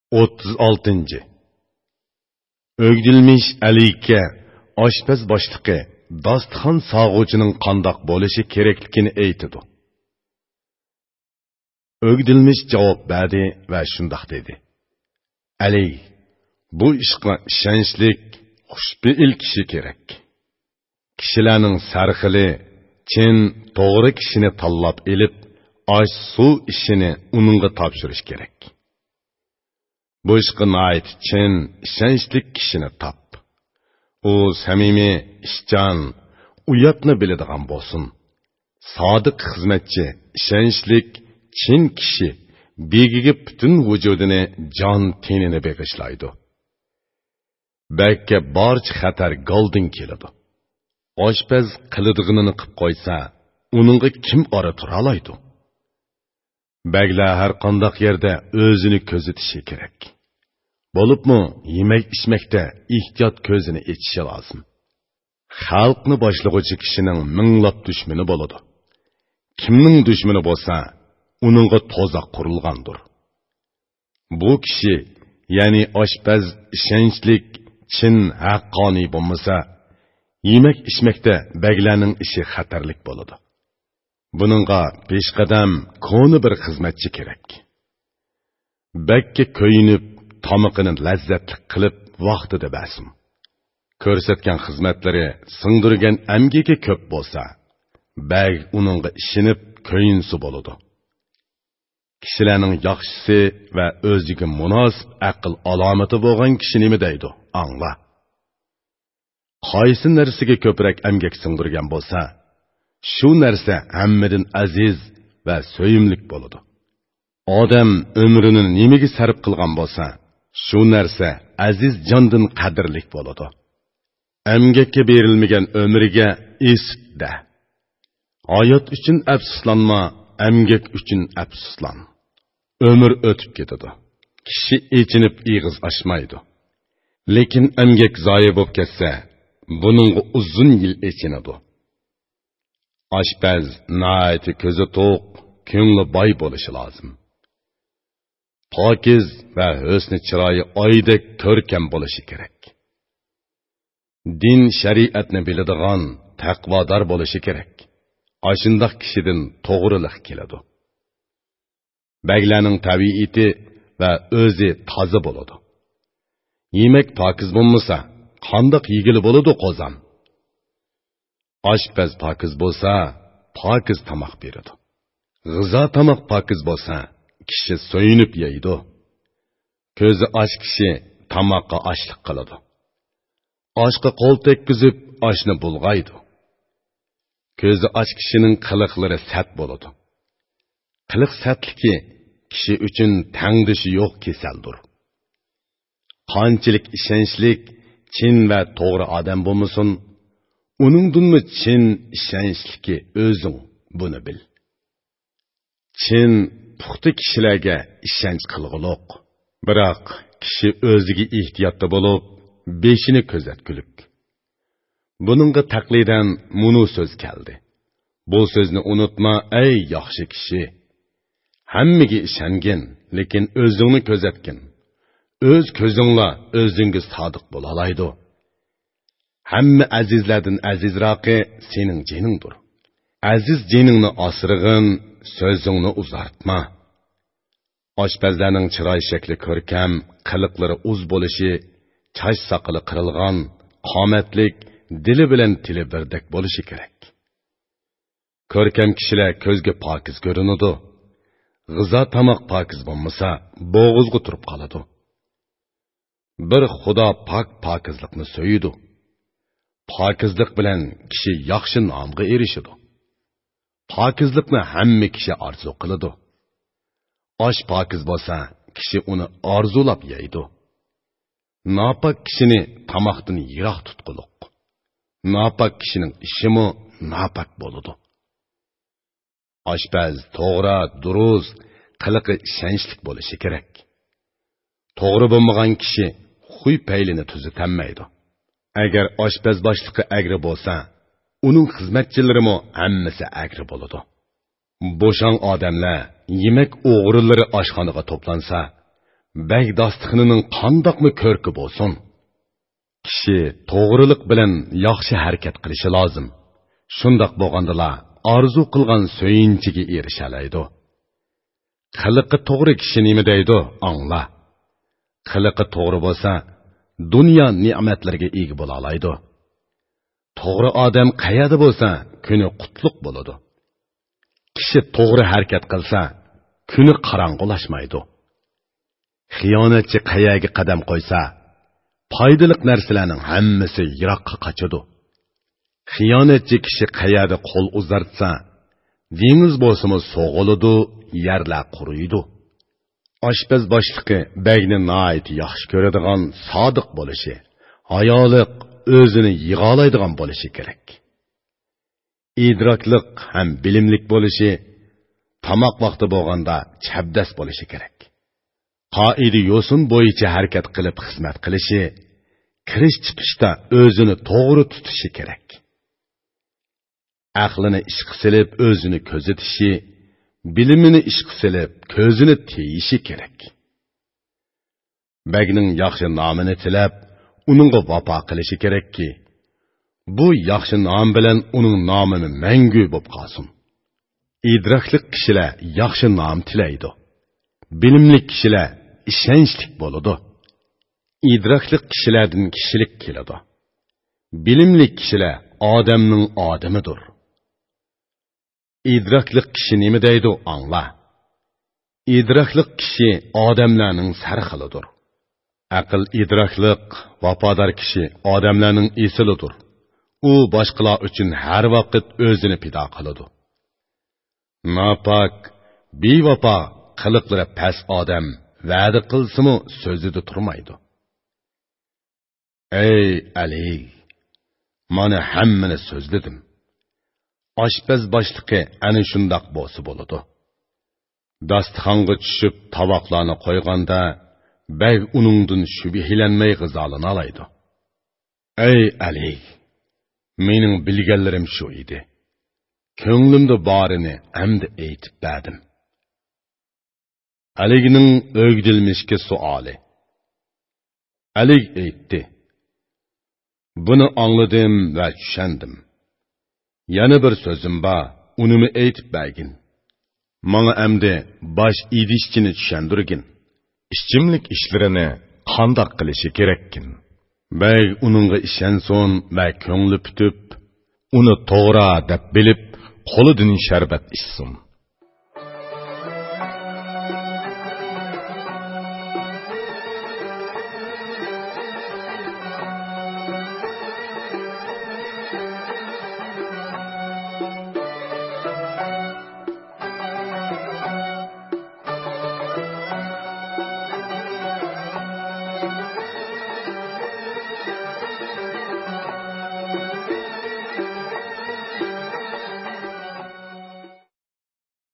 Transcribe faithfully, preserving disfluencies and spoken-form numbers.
o'ttiz oltinchi. O'gdilmish Alikka oshpaz boshlig'i dasturxon sog'uvchining qandoq bo'lishi kerakligini aytdi. O'gdilmish javob berdi va shundoq dedi: Ali, bu ishga ishonchlik, xushbe'il kishi kerak. Kishilarning sarxili, chin, to'g'ri kishini tanlab elib, osh suv ishini uningga topshirish kerak. Bu ishga nait chin, ishonchlik kishini top. U samimiy, ishchan, uyatni biladigan bo'lsin. Sodiq xizmatchi, ishonchlik, chin kishi begiga butun vujudini, jon tenini beg'ishlaydi. Bakka barcha xatar goldin keladi. Oshpaz qilidig'ini qilib qo'ysa, uningga kim ora tura oladi? Baglar har qandoq yerda o'zini ko'zitishi kerak. Bo'libmi, yemek ichmakda ehtiyot ko'zini echishi lozim. Xalqni boshlig'uvchi kishining minglab dushmani bo'ladi. Kimning dushmani bo'lsa, uningga to'zoq qurilgandir. Bu kishi, ya'ni oshpaz ishonchlik, chin, haqqoniy bo'lmasa, yemek ichmakda baglarning ishi xatarlik bo'ladi. Buningga peshqadam ko'ni bir xizmatchi kerak. Bakka ko'yinib, tomiqini lazzatli qilib vaqtida basim. Ko'rsatgan xizmatlari singdirgan amgiki ko'p bo'lsa, bag uningga ishinib ko'yinsi bo'ladi. Kishilarning yaxshisi va o'ziga munosib aql alomati bo'lgan kishi nima deydi? Angla. Qaysi narsaga ko'proq amgak singdirgan bo'lsa, shu narsa hammadan aziz va so'yimlik bo'ladi. Odam umrini nimaga sarf qilgan bo'lsa, shu narsa aziz jondan qadrlik bo'ladi. Amgakka berilmagan umriga isda. Hayot uchun afsuslanma, amgak uchun afsuslan. Ömür o'tib ketadi. Kishi echinib ig'iz ochmaydi. Lekin amgak zoyi bo'lib ketsa, buning uzun yil echinadi. Oshpaz naati ko'zi to'q, ko'ngli boy bo'lishi lozim. Pokiz va husni chiroyi oydek ko'rkam bo'lishi kerak. Din shariatni biladigan, taqvodor bo'lishi kerak. Ashundoq kishidan to'g'rilik keladi. Baglarning tabiati va o'zi toza bo'ladi. Yemek pokiz bo'lmasa, qandoq yegili bo'ladi qozon? Oshpaz pokiz bo'lsa, pokiz tomoq beradi. G'izo tomoq pokiz bo'lsa, kishi so'yinib yeydi. Ko'zi och kishi tomoqqa ochlik qiladi. Oshga qo'l tekkizib, oshni bulg'aydi. Ko'zi och kishining qiliqlari sat bo'ladi. Qiliq satligi kishi uchun tangdishi yo'q kasaldir. Qanchalik ishonchlik, chin va to'g'ri odam bo'lmasin, uningdinmi chin ishonchliki o'zing buni bil. Chin, puxta kishilarga ishonch qilg'uliq. Biroq kishi o'ziga ehtiyotda bo'lib, beshini ko'zatgulik. Buningga taqlidan munu so'z keldi. Bu so'zni unutma, ey yaxshi kishi. Hammaga ishongin, lekin o'zingni ko'zatgin. O'z ko'zingla o'zingiz sodiq bo'la olaydi. Hamma azizlardan azizroqi sening jiningdir. Aziz jiningni asrig'in, so'zingni uzartma. Oshpazlarning chiroy shakli ko'rkam, qiliqlari uz bo'lishi, chash soqili qirilgan, qomatlik, dili bilan tili birdek bo'lishi kerak. Ko'rkam kishilar ko'zga pokiz ko'rinadi. G'izo tomoq pokiz bo'lmasa, bo'g'izga turib qoladi. Bir Xudo pok pokizlikni so'yidi. Pokizlik bilan kishi yaxshi nomga erishadi. Pokizlikni hamma kishi orzu qiladi. Osh pokiz bo'lsa, kishi uni orzulab yeydi. Nopok kishini tomoqdan yiroq tutquliq. Nopok kishining ishimi nopok bo'ladi. Oshpaz to'g'ri, durust, qiliqi ishonchlik bo'lishi kerak. To'g'ri bo'lmagan kishi xuy paylini tuzatanmaydi. Agar oshpaz boshlig'i agri bo'lsa, uning xizmatchilarimi hammasi agri bo'ladi. Bo'shang odamlar, yemek o'g'rilari oshxonaga to'plansa, bək dastıxınının qandaqmı körkü bolsun. Kishi to'g'rilik bilan yaxshi harakat qilishi lozim. Shundaq bo'lgandala orzu qilgan so'yinchiga erishalaydi. Xiliqi to'g'ri kishi nima deydi? Angla. Xiliqi to'g'ri bo'lsa, dunyo ne'matlarga ega bo'la oladi. To'g'ri odam qayerda bo'lsa, kuni qutlug' bo'ladi. Kishi to'g'ri harakat qilsa, kuni qorong'ulashmaydi. Xiyonatchi qayaga qadam qo'ysa, foydali narsalarning hammasi yiroqqa qochadi. Xiyonatchi kishi qayerda qo'l uzartsa, dengiz bo'lsa-mu so'g'iladi, yerlar quriydi. Oshpaz boshlig'i bagni nihoyat yaxshi ko'radigan, sodiq bo'lishi, ayoliq, o'zini yig'olaydigan bo'lishi kerak. idrokliq ham bilimlik bo'lishi, tamoq vaqti bo'lganda chabdas bo'lishi kerak. Qoida yo'sin bo'yicha harakat qilib xizmat qilishi, kirish chiqishda o'zini to'g'ri tutishi kerak. Aqlini ishqa silib o'zini ko'zitishi, bilimini ishqa silib ko'zini tiyishi kerak. Bagning yaxshi nomini tilab, uningga vafo qilishi kerakki, bu yaxshi nom bilan uning nomini mangu bo'lib qolsin. İdrakli kishilar yaxshi nom tilaydi. Bilimli kishilar ishonchli bo'ladi. İdrakli kishilardan kishilik keladi. Bilimli kishilar odamning odamidir. İdrakli kishi nima deydi? Angla. İdrakli kishi odamlarning sarxilidir. Aql idrakliq, vafodor kishi odamlarning esilidir. U boshqalar uchun har vaqt o'zini pido qiladi. Napak, bevafo, qiliqlari past odam va'da qilsa-mu so'zida turmaydi. Ey Ali, mana hammani so'zladim. Oshpaz boshlig'i ana shundoq bo'lsa bo'ladi. Dasturxonga tushib tovoqlarni qo'yganda bag uningdan shubhilanmay g'izolini olaydi. Ey Ali, mening bilganlarim shu edi. Ko'nglimda borini hamda aytib berdim. Alining o'gdilmishki suoli. Ali aytdi: Buni angladim va tushundim. Yana bir so'zim bor, unimi aytib bergin. Manga amdi bosh idishchini tushundirgin. Ishchimlik ishlarini qandoq qilishi kerakkin? Bey uningga ishonsin va ko'ngli putib, uni to'g'ri deb bilib, qo'lidan sharbat ichsin.